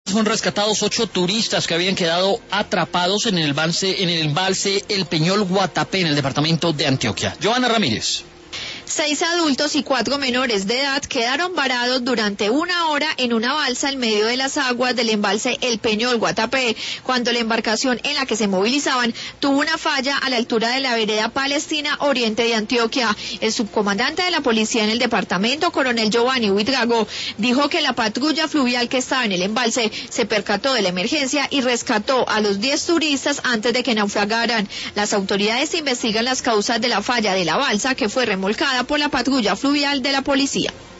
Son rescatados 8 turistas que habían quedado atrapados en el embalse El Peñol Guatapé, en el departamento de Antioquia. Joana Ramírez. 6 adultos y 4 menores de edad quedaron varados durante 1 hora en una balsa en medio de las aguas del embalse El Peñol Guatapé, cuando la embarcación en la que se movilizaban tuvo una falla a la altura de la vereda Palestina Oriente de Antioquia. El subcomandante de la policía en el departamento, coronel Giovanni Huitrago, dijo que la patrulla fluvial que estaba en el embalse se percató de la emergencia y rescató a los 10 turistas antes de que naufragaran. Las autoridades investigan las causas de la falla de la balsa, que fue remolcada por la patrulla fluvial de la policía.